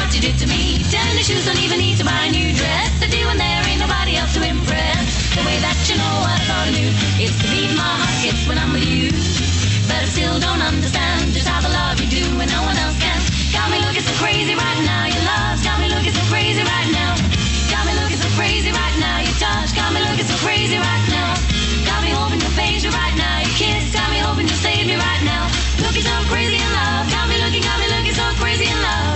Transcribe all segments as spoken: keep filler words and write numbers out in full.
what you did to me. Turn the shoes, don't even need to buy a new dress. I do when there ain't nobody else to impress. The way that you know what I thought I knew, it's the beat my heart gets when I'm with you. But I still don't understand just how the love you do when no one else can. Got me looking so crazy right now. Your love's got me looking so crazy right now. Got me looking so crazy right now. Your touch got me looking so crazy right now. Got me hoping you'll page you right now. Your kiss got me hoping you'll save me right now. Looking so crazy in love. Got me looking, got me looking so crazy in love.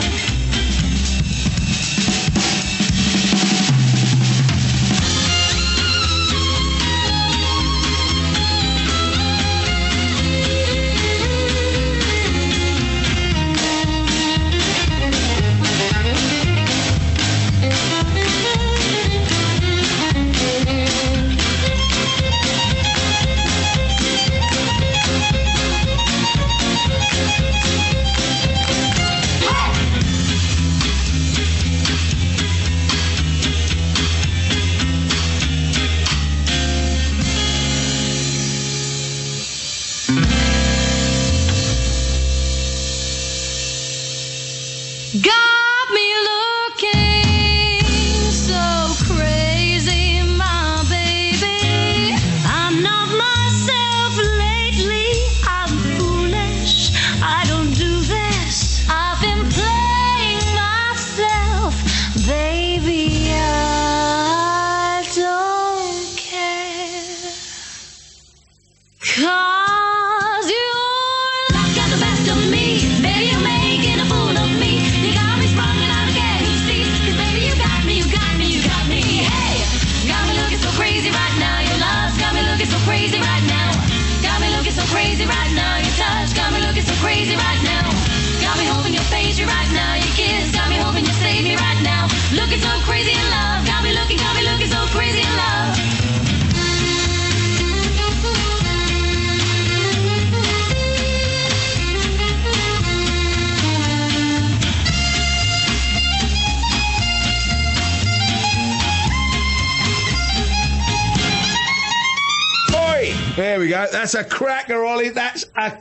There we go. That's a cracker, Ollie. That's a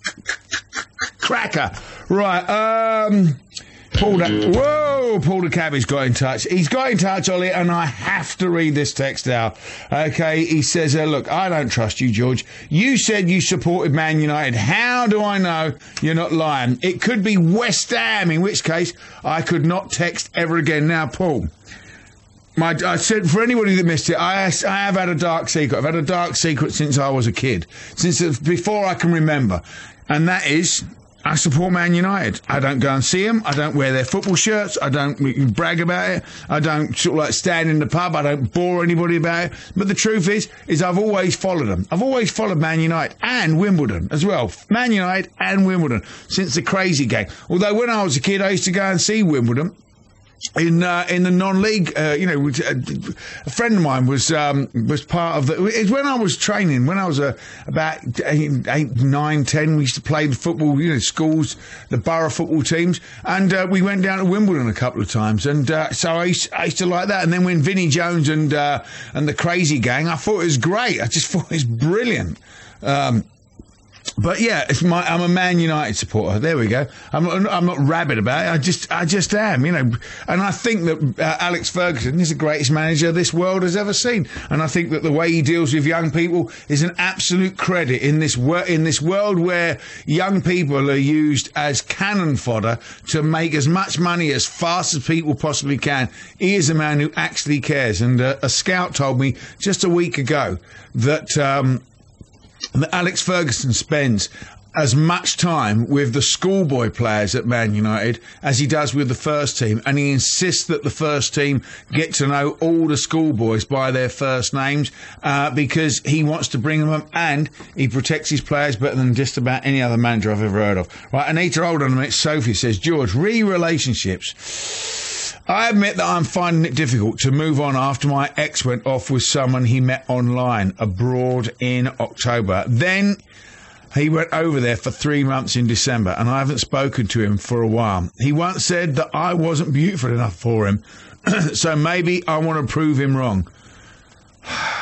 cracker. Right. Um, Paul, da- whoa, Paul the Cabbage got in touch. He's got in touch, Ollie, and I have to read this text out. Okay, he says, uh, look, I don't trust you, George. You said you supported Man United. How do I know you're not lying? It could be West Ham, in which case I could not text ever again. Now, Paul, My, I said, for anybody that missed it, I, I have had a dark secret. I've had a dark secret since I was a kid, since before I can remember. And that is, I support Man United. I don't go and see them. I don't wear their football shirts. I don't brag about it. I don't sort of like stand in the pub. I don't bore anybody about it. But the truth is, is I've always followed them. I've always followed Man United and Wimbledon as well. Man United and Wimbledon since the crazy game. Although when I was a kid, I used to go and see Wimbledon in uh, in the non-league. Uh, you know, a friend of mine was um, was part of the. It's when I was training, when I was uh, about eight, eight, nine, ten. We used to play the football, you know, schools, the borough football teams, and uh, we went down to Wimbledon a couple of times. And uh, so I used, I used to like that. And then when Vinnie Jones and uh, and the Crazy Gang, I thought it was great. I just thought it was brilliant. Um, But yeah, it's my, I'm a Man United supporter. There we go. I'm not, I'm not rabid about it. I just, I just am, you know. And I think that uh, Alex Ferguson is the greatest manager this world has ever seen. And I think that the way he deals with young people is an absolute credit in this wor- in this world where young people are used as cannon fodder to make as much money as fast as people possibly can. He is a man who actually cares. And uh, a scout told me just a week ago that. Um, that Alex Ferguson spends as much time with the schoolboy players at Man United as he does with the first team, and he insists that the first team get to know all the schoolboys by their first names uh, because he wants to bring them up, and he protects his players better than just about any other manager I've ever heard of. Right, Anita, hold on a minute. Sophie says, George, re-relationships. I admit that I'm finding it difficult to move on after my ex went off with someone he met online abroad in October. Then he went over there for three months in December, and I haven't spoken to him for a while. He once said that I wasn't beautiful enough for him, so maybe I want to prove him wrong.